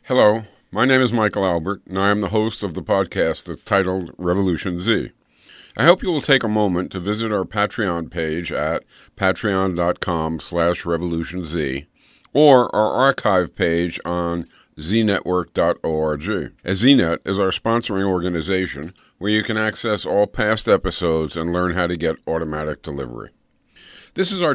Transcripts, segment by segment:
Hello, my name is Michael Albert, and I am the host of the podcast that's titled Revolution Z. I hope you will take a moment to visit our Patreon page at patreon.com/revolutionz or our archive page on znetwork.org. As ZNet is our sponsoring organization where you can access all past episodes and learn how to get automatic delivery. This is our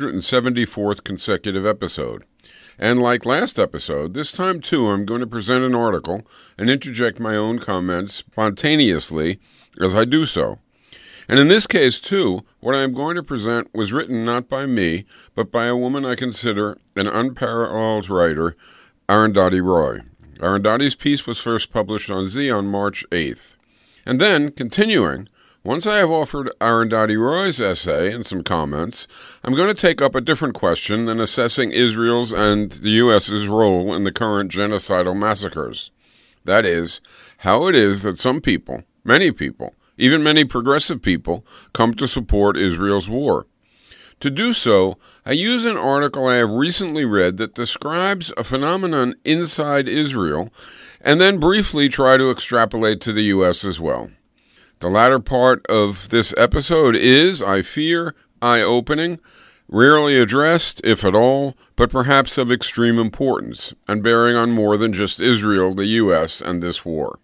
274th consecutive episode. And like last episode, this time too I'm going to present an article and interject my own comments spontaneously as I do so. And in this case too, what I am going to present was written not by me, but by a woman I consider an unparalleled writer, Arundhati Roy. Arundhati's piece was first published on Z on March 8th. And then, continuing, once I have offered Arundhati Roy's essay and some comments, I'm going to take up a different question than assessing Israel's and the U.S.'s role in the current genocidal massacres. That is, how it is that some people, many people, even many progressive people, come to support Israel's war. To do so, I use an article I have recently read that describes a phenomenon inside Israel, and then briefly try to extrapolate to the U.S. as well. The latter part of this episode is, I fear, eye-opening, rarely addressed, if at all, but perhaps of extreme importance, and bearing on more than just Israel, the U.S., and this war.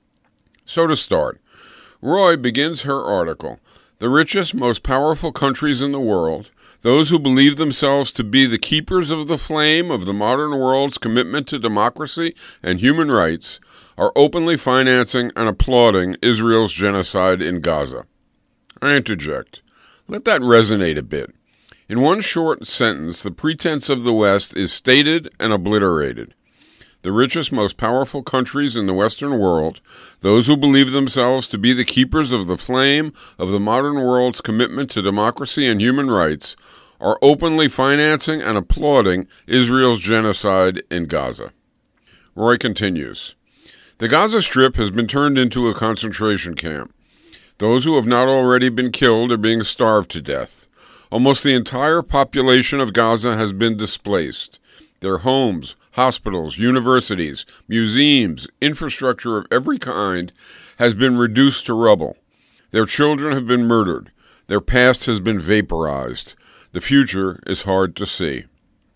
So to start, Roy begins her article, "The richest, most powerful countries in the world, those who believe themselves to be the keepers of the flame of the modern world's commitment to democracy and human rights, are openly financing and applauding Israel's genocide in Gaza." I interject. Let that resonate a bit. In one short sentence, the pretense of the West is stated and obliterated. The richest, most powerful countries in the Western world, those who believe themselves to be the keepers of the flame of the modern world's commitment to democracy and human rights, are openly financing and applauding Israel's genocide in Gaza. Roy continues. The Gaza Strip has been turned into a concentration camp. Those who have not already been killed are being starved to death. Almost the entire population of Gaza has been displaced. Their homes, hospitals, universities, museums, infrastructure of every kind has been reduced to rubble. Their children have been murdered. Their past has been vaporized. The future is hard to see.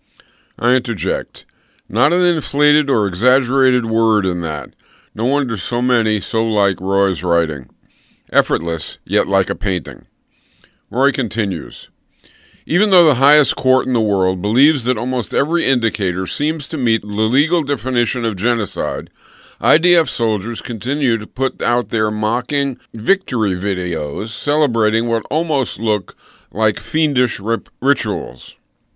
I interject. Not an inflated or exaggerated word in that. No wonder so many so like Roy's writing. Effortless, yet like a painting. Roy continues. Even though the highest court in the world believes that almost every indicator seems to meet the legal definition of genocide, IDF soldiers continue to put out their mocking victory videos celebrating what almost look like fiendish rituals.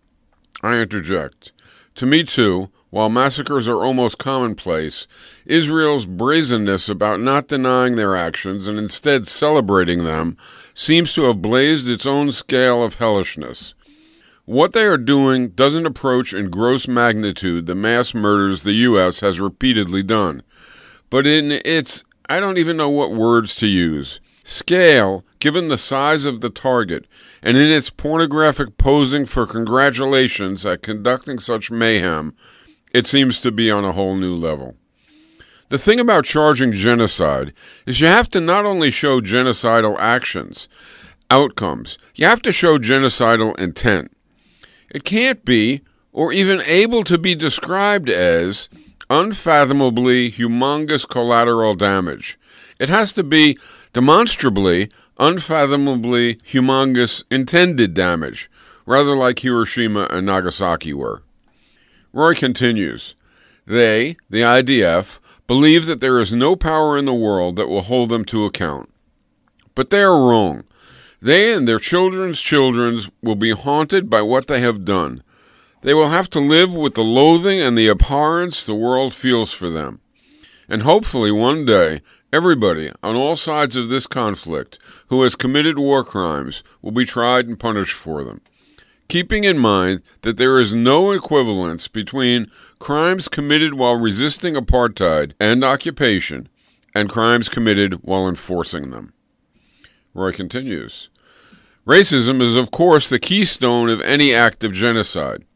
I interject. To me, too, while massacres are almost commonplace, Israel's brazenness about not denying their actions and instead celebrating them seems to have blazed its own scale of hellishness. What they are doing doesn't approach in gross magnitude the mass murders the U.S. has repeatedly done, but in its, I don't even know what words to use, scale, given the size of the target, and in its pornographic posing for congratulations at conducting such mayhem, it seems to be on a whole new level. The thing about charging genocide is you have to not only show genocidal actions, outcomes, you have to show genocidal intent. It can't be, or even able to be described as, unfathomably humongous collateral damage. It has to be demonstrably, unfathomably humongous intended damage, rather like Hiroshima and Nagasaki were. Roy continues, they, the IDF, believe that there is no power in the world that will hold them to account. But they are wrong. They and their children's children will be haunted by what they have done. They will have to live with the loathing and the abhorrence the world feels for them. And hopefully one day, everybody on all sides of this conflict who has committed war crimes will be tried and punished for them. Keeping in mind that there is no equivalence between crimes committed while resisting apartheid and occupation and crimes committed while enforcing them. Roy continues, racism is, of course, the keystone of any act of genocide.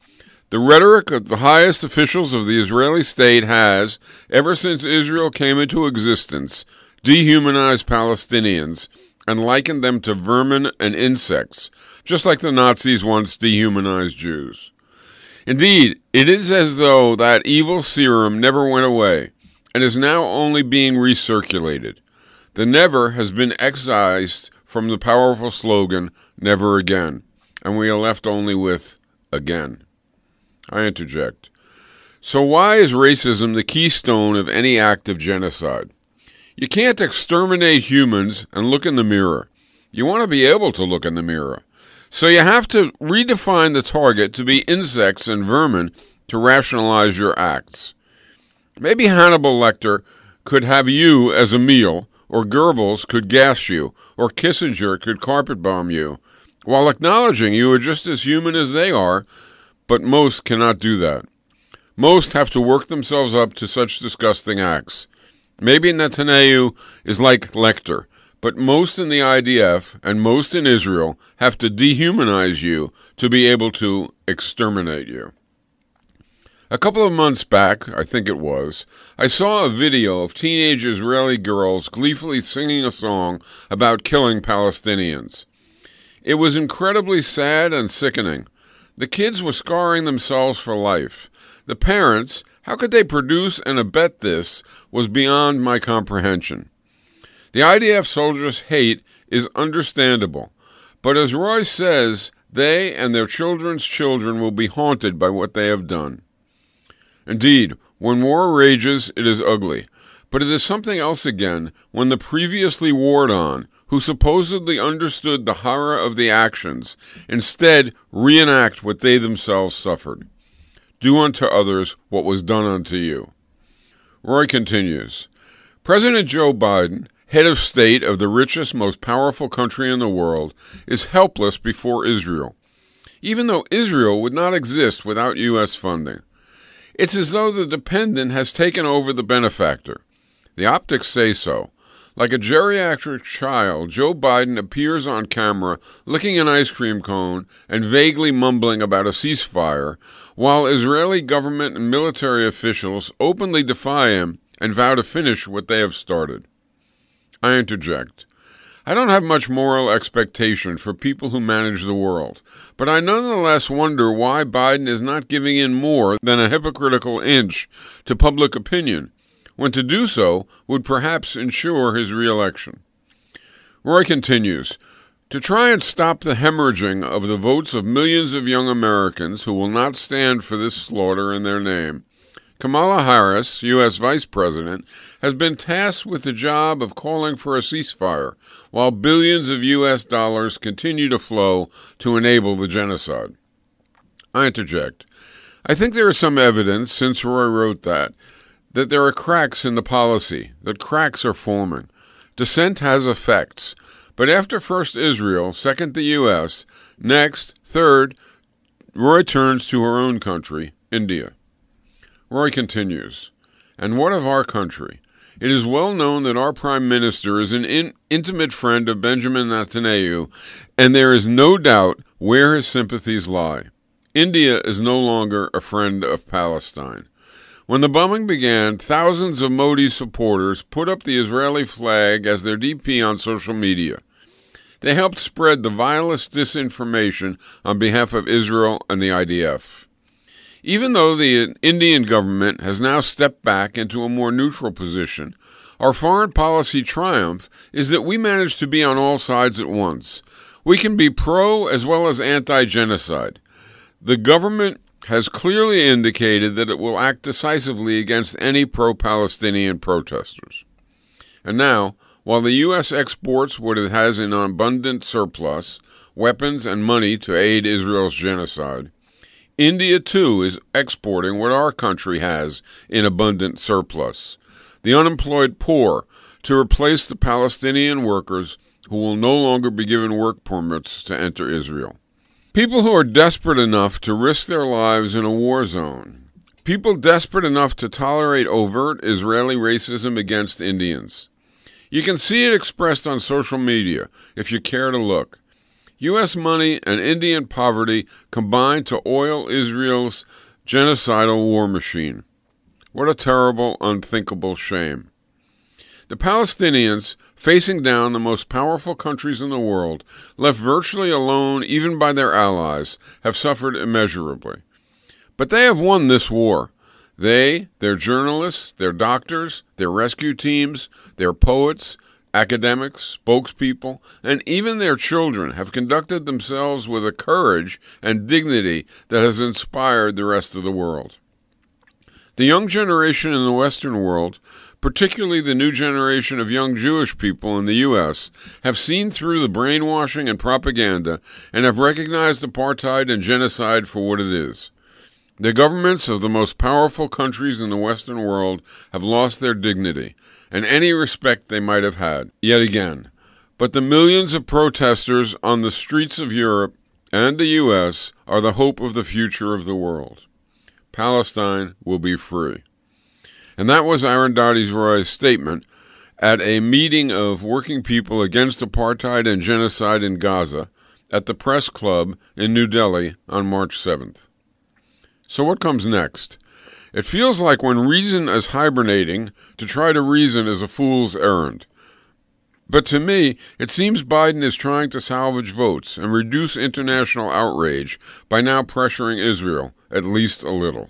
The rhetoric of the highest officials of the Israeli state has, ever since Israel came into existence, dehumanized Palestinians and likened them to vermin and insects, just like the Nazis once dehumanized Jews. Indeed, it is as though that evil serum never went away and is now only being recirculated. The never has been excised from the powerful slogan, never again, and we are left only with again. I interject. So why is racism the keystone of any act of genocide? You can't exterminate humans and look in the mirror. You want to be able to look in the mirror. So you have to redefine the target to be insects and vermin to rationalize your acts. Maybe Hannibal Lecter could have you as a meal, or Goebbels could gas you, or Kissinger could carpet bomb you, while acknowledging you are just as human as they are, but most cannot do that. Most have to work themselves up to such disgusting acts. Maybe Netanyahu is like Lecter, but most in the IDF and most in Israel have to dehumanize you to be able to exterminate you. A couple of months back, I think it was, I saw a video of teenage Israeli girls gleefully singing a song about killing Palestinians. It was incredibly sad and sickening. The kids were scarring themselves for life. The parents, how could they produce and abet this, was beyond my comprehension. The IDF soldiers' hate is understandable, but as Roy says, they and their children's children will be haunted by what they have done. Indeed, when war rages, it is ugly, but it is something else again when the previously warred on, who supposedly understood the horror of the actions, instead reenact what they themselves suffered. Do unto others what was done unto you. Roy continues, President Joe Biden, head of state of the richest, most powerful country in the world, is helpless before Israel, even though Israel would not exist without U.S. funding. It's as though the dependent has taken over the benefactor. The optics say so. Like a geriatric child, Joe Biden appears on camera licking an ice cream cone and vaguely mumbling about a ceasefire, while Israeli government and military officials openly defy him and vow to finish what they have started. I interject. I don't have much moral expectation for people who manage the world, but I nonetheless wonder why Biden is not giving in more than a hypocritical inch to public opinion, when to do so would perhaps ensure his re-election. Roy continues, to try and stop the hemorrhaging of the votes of millions of young Americans who will not stand for this slaughter in their name, Kamala Harris, U.S. Vice President, has been tasked with the job of calling for a ceasefire, while billions of U.S. dollars continue to flow to enable the genocide. I interject. I think there is some evidence, since Roy wrote that there are cracks in the policy, that cracks are forming. Dissent has effects, but after first Israel, second the U.S., next, third, Roy turns to her own country, India. Roy continues, and what of our country? It is well known that our Prime Minister is an intimate friend of Benjamin Netanyahu, and there is no doubt where his sympathies lie. India is no longer a friend of Palestine. When the bombing began, thousands of Modi supporters put up the Israeli flag as their DP on social media. They helped spread the vilest disinformation on behalf of Israel and the IDF. Even though the Indian government has now stepped back into a more neutral position, our foreign policy triumph is that we manage to be on all sides at once. We can be pro as well as anti-genocide. The government has clearly indicated that it will act decisively against any pro-Palestinian protesters. And now, while the U.S. exports what it has in abundant surplus, weapons and money to aid Israel's genocide, India, too, is exporting what our country has in abundant surplus, the unemployed poor, to replace the Palestinian workers who will no longer be given work permits to enter Israel. People who are desperate enough to risk their lives in a war zone. People desperate enough to tolerate overt Israeli racism against Indians. You can see it expressed on social media, if you care to look. U.S. money and Indian poverty combined to oil Israel's genocidal war machine. What a terrible, unthinkable shame. The Palestinians, facing down the most powerful countries in the world, left virtually alone even by their allies, have suffered immeasurably. But they have won this war. They, their journalists, their doctors, their rescue teams, their poets, academics, spokespeople, and even their children have conducted themselves with a courage and dignity that has inspired the rest of the world. The young generation in the Western world, particularly the new generation of young Jewish people in the U.S., have seen through the brainwashing and propaganda and have recognized apartheid and genocide for what it is. The governments of the most powerful countries in the Western world have lost their dignity and any respect they might have had, yet again. But the millions of protesters on the streets of Europe and the U.S. are the hope of the future of the world. Palestine will be free. And that was Arundhati Roy's statement at a meeting of working people against apartheid and genocide in Gaza at the Press Club in New Delhi on March 7th. So what comes next? It feels like when reason is hibernating, to try to reason is a fool's errand. But to me, it seems Biden is trying to salvage votes and reduce international outrage by now pressuring Israel, at least a little.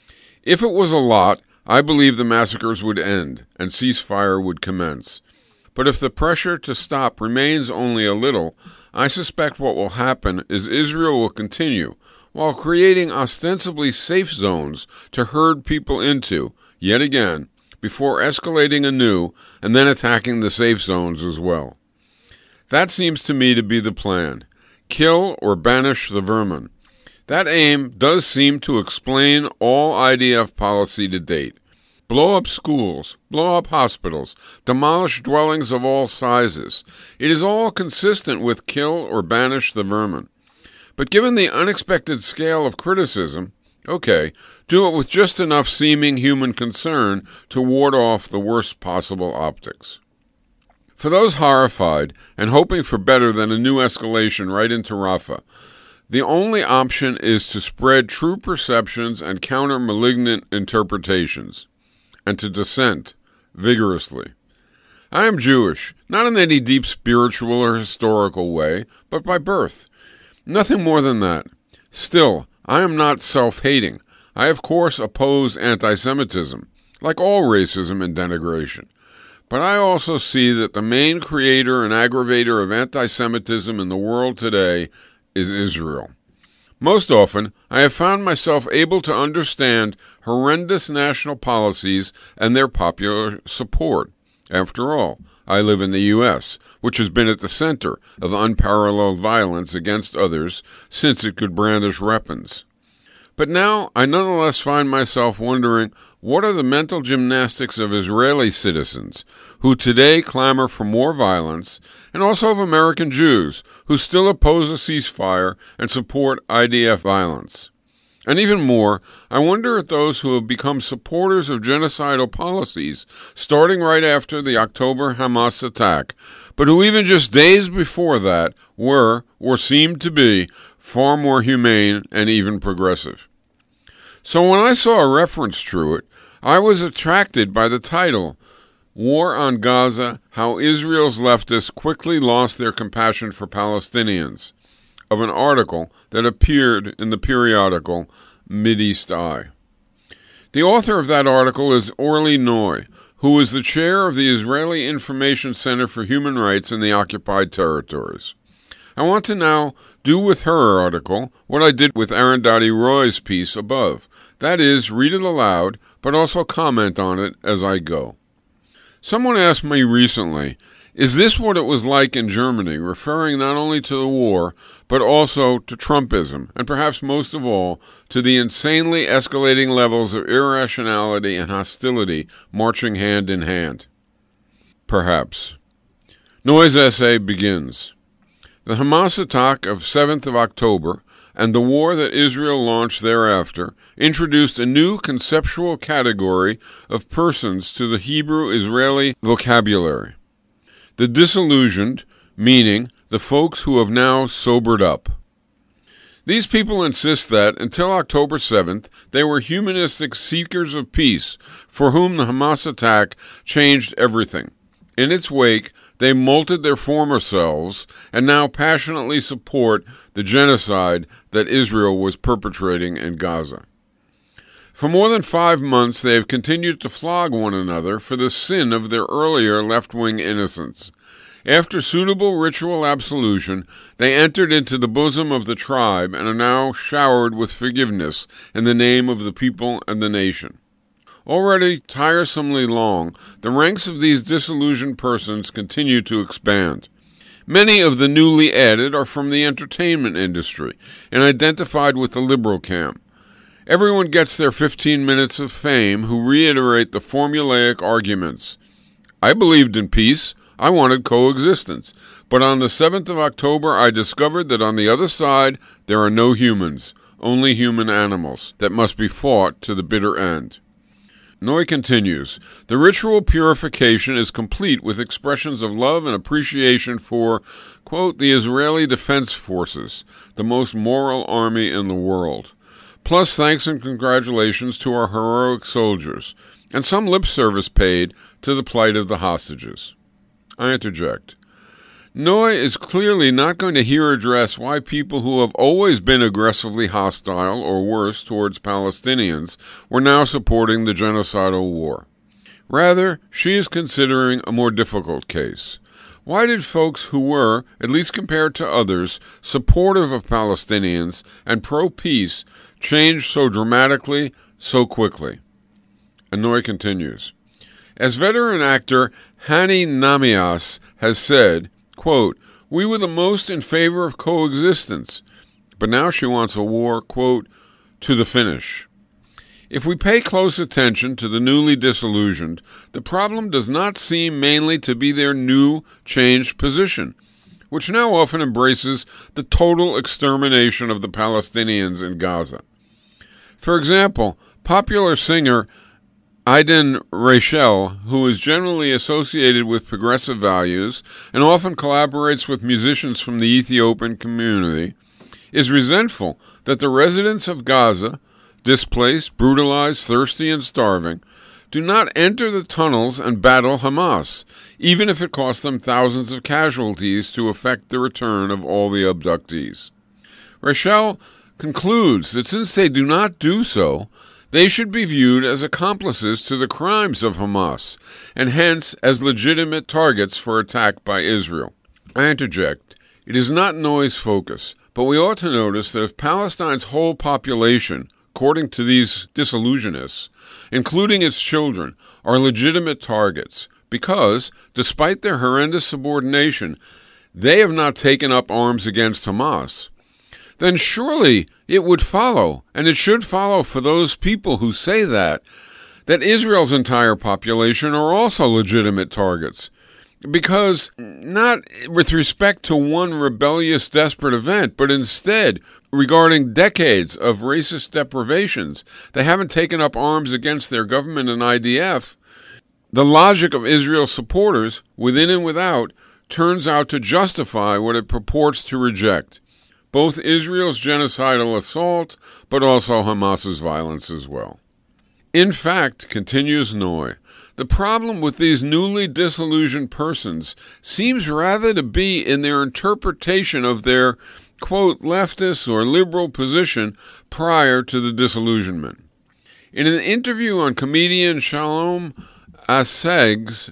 If it was a lot, I believe the massacres would end and ceasefire would commence. But if the pressure to stop remains only a little, I suspect what will happen is Israel will continue, while creating ostensibly safe zones to herd people into, yet again, before escalating anew and then attacking the safe zones as well. That seems to me to be the plan. Kill or banish the vermin. That aim does seem to explain all IDF policy to date. Blow up schools, blow up hospitals, demolish dwellings of all sizes. It is all consistent with kill or banish the vermin. But given the unexpected scale of criticism, okay, do it with just enough seeming human concern to ward off the worst possible optics. For those horrified and hoping for better than a new escalation right into Rafah, the only option is to spread true perceptions and counter malignant interpretations, and to dissent vigorously. I am Jewish, not in any deep spiritual or historical way, but by birth. Nothing more than that. Still, I am not self-hating. I, of course, oppose anti-Semitism, like all racism and denigration. But I also see that the main creator and aggravator of anti-Semitism in the world today is Israel. Most often, I have found myself able to understand horrendous national policies and their popular support. After all, I live in the U.S., which has been at the center of unparalleled violence against others since it could brandish weapons. But now I nonetheless find myself wondering, what are the mental gymnastics of Israeli citizens who today clamor for more violence, and also of American Jews who still oppose a ceasefire and support IDF violence? And even more, I wonder at those who have become supporters of genocidal policies starting right after the October Hamas attack, but who even just days before that were, or seemed to be, far more humane and even progressive. So when I saw a reference to it, I was attracted by the title, War on Gaza, How Israel's Leftists Quickly Lost Their Compassion for Palestinians, of an article that appeared in the periodical Mideast Eye. The author of that article is Orly Noy, who is the chair of the Israeli Information Center for Human Rights in the occupied territories. I want to now do with her article what I did with Arundhati Roy's piece above. That is, read it aloud, but also comment on it as I go. Someone asked me recently, is this what it was like in Germany, referring not only to the war, but also to Trumpism, and perhaps most of all, to the insanely escalating levels of irrationality and hostility marching hand in hand? Perhaps. Noy's essay begins. The Hamas attack of 7th of October and the war that Israel launched thereafter introduced a new conceptual category of persons to the Hebrew-Israeli vocabulary. The disillusioned, meaning the folks who have now sobered up. These people insist that, until October 7th, they were humanistic seekers of peace, for whom the Hamas attack changed everything. In its wake, they molted their former selves and now passionately support the genocide that Israel was perpetrating in Gaza. For more than 5 months, they have continued to flog one another for the sin of their earlier left-wing innocence. After suitable ritual absolution, they entered into the bosom of the tribe and are now showered with forgiveness in the name of the people and the nation. Already tiresomely long, the ranks of these disillusioned persons continue to expand. Many of the newly added are from the entertainment industry and identified with the liberal camp. Everyone gets their 15 minutes of fame who reiterate the formulaic arguments. I believed in peace. I wanted coexistence. But on the 7th of October, I discovered that on the other side, there are no humans, only human animals that must be fought to the bitter end. Noy continues, the ritual purification is complete with expressions of love and appreciation for, quote, the Israeli Defense Forces, the most moral army in the world. Plus thanks and congratulations to our heroic soldiers, and some lip service paid to the plight of the hostages. I interject. Noy is clearly not going to here address why people who have always been aggressively hostile, or worse, towards Palestinians, were now supporting the genocidal war. Rather, she is considering a more difficult case. Why did folks who were, at least compared to others, supportive of Palestinians and pro-peace change so dramatically, so quickly? And Noy continues. As veteran actor Hani Namias has said, quote, we were the most in favor of coexistence, but now she wants a war, quote, to the finish. If we pay close attention to the newly disillusioned, the problem does not seem mainly to be their new, changed position, which now often embraces the total extermination of the Palestinians in Gaza. For example, popular singer Aiden Rachel, who is generally associated with progressive values and often collaborates with musicians from the Ethiopian community, is resentful that the residents of Gaza, displaced, brutalized, thirsty, and starving, do not enter the tunnels and battle Hamas, even if it costs them thousands of casualties to effect the return of all the abductees. Rachel concludes that since they do not do so, they should be viewed as accomplices to the crimes of Hamas, and hence as legitimate targets for attack by Israel. I interject. It is not Noy's focus, but we ought to notice that if Palestine's whole population, according to these disillusionists, including its children, are legitimate targets, because, despite their horrendous subordination, they have not taken up arms against Hamas, then surely it would follow, and it should follow for those people who say that Israel's entire population are also legitimate targets. Because, not with respect to one rebellious, desperate event, but instead regarding decades of racist deprivations, they haven't taken up arms against their government and IDF. The logic of Israel's supporters, within and without, turns out to justify what it purports to reject. Both Israel's genocidal assault, but also Hamas's violence as well. In fact, continues Noy, the problem with these newly disillusioned persons seems rather to be in their interpretation of their, quote, leftist or liberal position prior to the disillusionment. In an interview on comedian Shalom Aseg's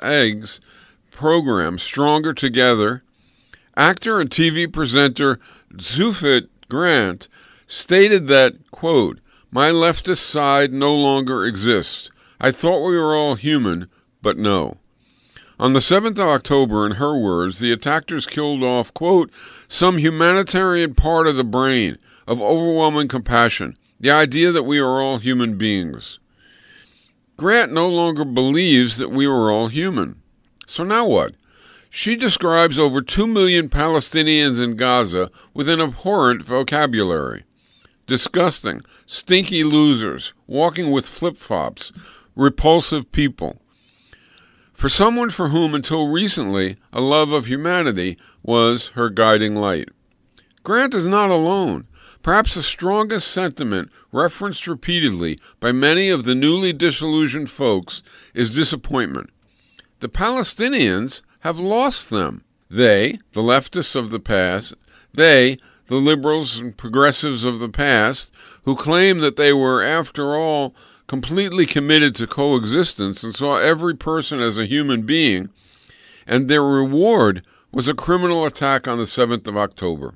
program Stronger Together, actor and TV presenter Zufit Grant stated that, quote, my leftist side no longer exists. I thought we were all human, but no. On the 7th of October, in her words, the attackers killed off, quote, some humanitarian part of the brain, of overwhelming compassion, the idea that we are all human beings. Grant no longer believes that we are all human. So now what? She describes over 2 million Palestinians in Gaza with an abhorrent vocabulary. Disgusting, stinky losers, walking with flip-flops, repulsive people. For someone for whom until recently a love of humanity was her guiding light. Grant is not alone. Perhaps the strongest sentiment referenced repeatedly by many of the newly disillusioned folks is disappointment. The Palestinians have lost them. They, the leftists of the past, they, the liberals and progressives of the past, who claim that they were, after all, completely committed to coexistence and saw every person as a human being, and their reward was a criminal attack on the 7th of October.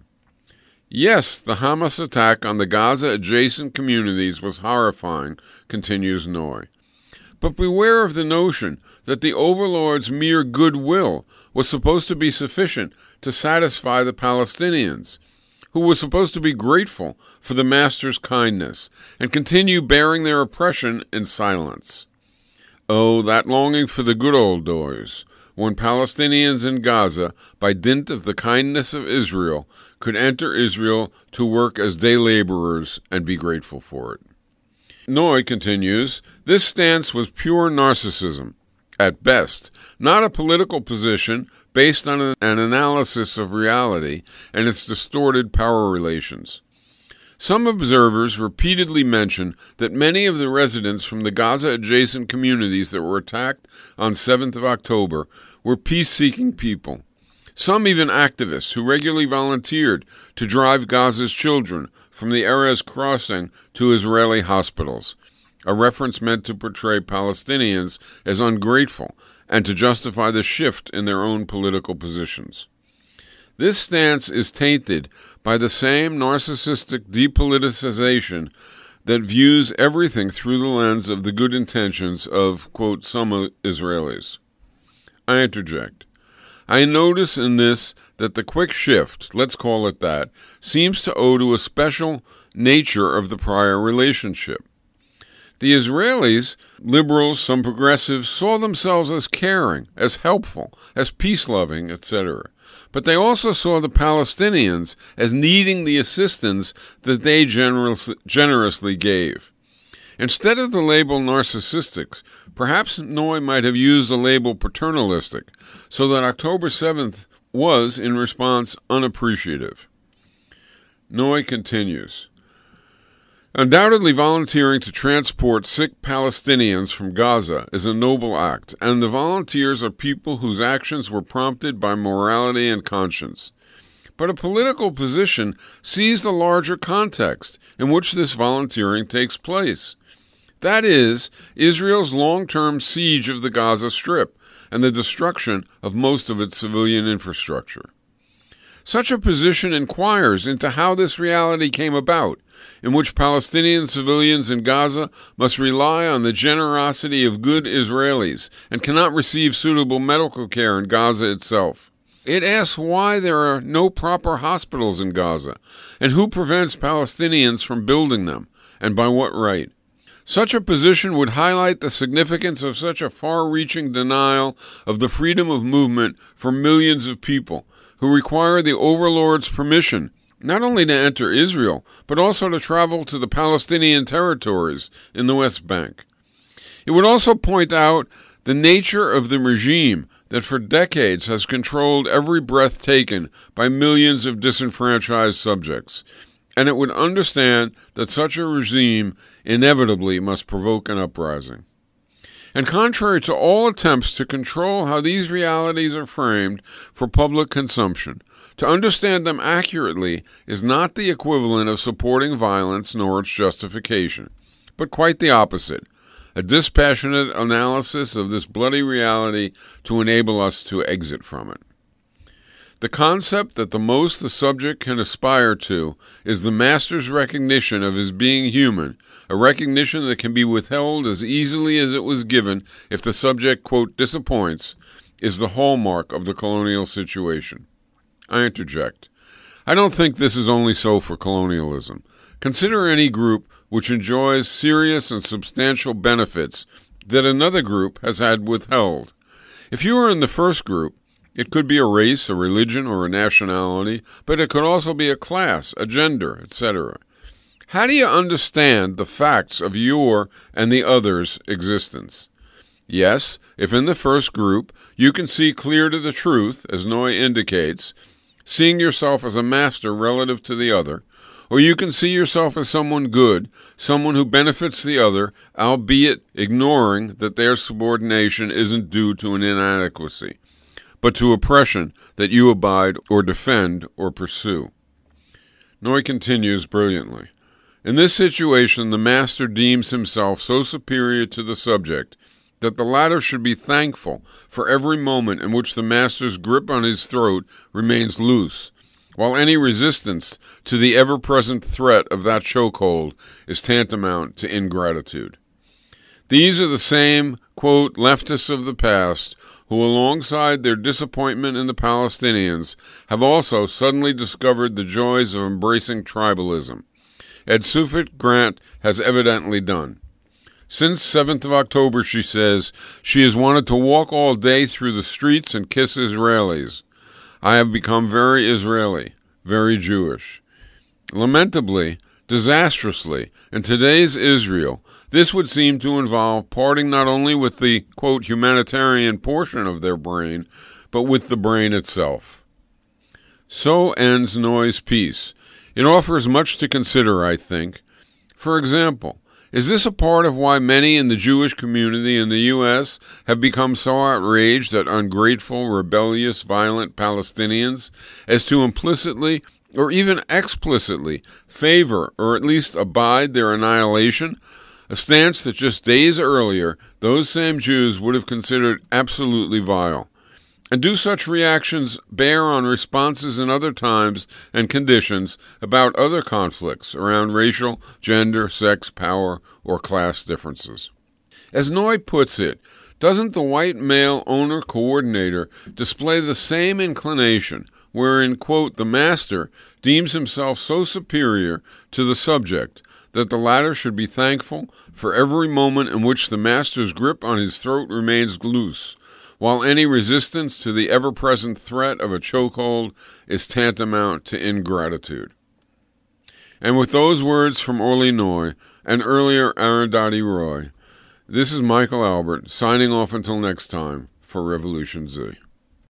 Yes, the Hamas attack on the Gaza-adjacent communities was horrifying, continues Noy. But beware of the notion that the overlord's mere goodwill was supposed to be sufficient to satisfy the Palestinians, who were supposed to be grateful for the master's kindness and continue bearing their oppression in silence. Oh, that longing for the good old days, when Palestinians in Gaza, by dint of the kindness of Israel, could enter Israel to work as day laborers and be grateful for it. Noy continues, this stance was pure narcissism, at best, not a political position based on an analysis of reality and its distorted power relations. Some observers repeatedly mention that many of the residents from the Gaza-adjacent communities that were attacked on 7th of October were peace-seeking people. Some even activists who regularly volunteered to drive Gaza's children from the Erez crossing to Israeli hospitals, a reference meant to portray Palestinians as ungrateful and to justify the shift in their own political positions. This stance is tainted by the same narcissistic depoliticization that views everything through the lens of the good intentions of, quote, some Israelis. I interject. I notice in this that the quick shift, let's call it that, seems to owe to a special nature of the prior relationship. The Israelis, liberals, some progressives, saw themselves as caring, as helpful, as peace-loving, etc. But they also saw the Palestinians as needing the assistance that they generously gave. Instead of the label narcissistic, perhaps Noy might have used the label paternalistic, so that October 7th was, in response, unappreciative. Noy continues, undoubtedly volunteering to transport sick Palestinians from Gaza is a noble act, and the volunteers are people whose actions were prompted by morality and conscience. But a political position sees the larger context in which this volunteering takes place. That is, Israel's long-term siege of the Gaza Strip and the destruction of most of its civilian infrastructure. Such a position inquires into how this reality came about, in which Palestinian civilians in Gaza must rely on the generosity of good Israelis and cannot receive suitable medical care in Gaza itself. It asks why there are no proper hospitals in Gaza, and who prevents Palestinians from building them, and by what right. Such a position would highlight the significance of such a far-reaching denial of the freedom of movement for millions of people who require the overlord's permission not only to enter Israel, but also to travel to the Palestinian territories in the West Bank. It would also point out the nature of the regime that for decades has controlled every breath taken by millions of disenfranchised subjects, and it would understand that such a regime inevitably must provoke an uprising. And contrary to all attempts to control how these realities are framed for public consumption, to understand them accurately is not the equivalent of supporting violence nor its justification, but quite the opposite, a dispassionate analysis of this bloody reality to enable us to exit from it. The concept that the most the subject can aspire to is the master's recognition of his being human, a recognition that can be withheld as easily as it was given if the subject, quote, disappoints, is the hallmark of the colonial situation. I interject. I don't think this is only so for colonialism. Consider any group which enjoys serious and substantial benefits that another group has had withheld. If you are in the first group, it could be a race, a religion, or a nationality, but it could also be a class, a gender, etc. How do you understand the facts of your and the other's existence? Yes, if in the first group you can see clear to the truth, as Noy indicates, seeing yourself as a master relative to the other, or you can see yourself as someone good, someone who benefits the other, albeit ignoring that their subordination isn't due to an inadequacy, but to oppression that you abide or defend or pursue. Noy continues brilliantly. In this situation, the master deems himself so superior to the subject that the latter should be thankful for every moment in which the master's grip on his throat remains loose, while any resistance to the ever-present threat of that chokehold is tantamount to ingratitude. These are the same, quote, leftists of the past who, alongside their disappointment in the Palestinians, have also suddenly discovered the joys of embracing tribalism. Ed Sufit Grant has evidently done. Since 7th of October, she says, she has wanted to walk all day through the streets and kiss Israelis. I have become very Israeli, very Jewish. Lamentably, disastrously, in today's Israel, this would seem to involve parting not only with the, quote, humanitarian portion of their brain, but with the brain itself. So ends Noy's piece. It offers much to consider, I think. For example, is this a part of why many in the Jewish community in the U.S. have become so outraged at ungrateful, rebellious, violent Palestinians as to implicitly or even explicitly favor or at least abide their annihilation, a stance that just days earlier those same Jews would have considered absolutely vile? And do such reactions bear on responses in other times and conditions about other conflicts around racial, gender, sex, power, or class differences? As Noy puts it, doesn't the white male owner-coordinator display the same inclination wherein, quote, the master deems himself so superior to the subject that the latter should be thankful for every moment in which the master's grip on his throat remains loose, while any resistance to the ever-present threat of a chokehold is tantamount to ingratitude? And with those words from Orly Noy and earlier Arundhati Roy, this is Michael Albert signing off until next time for Revolution Z.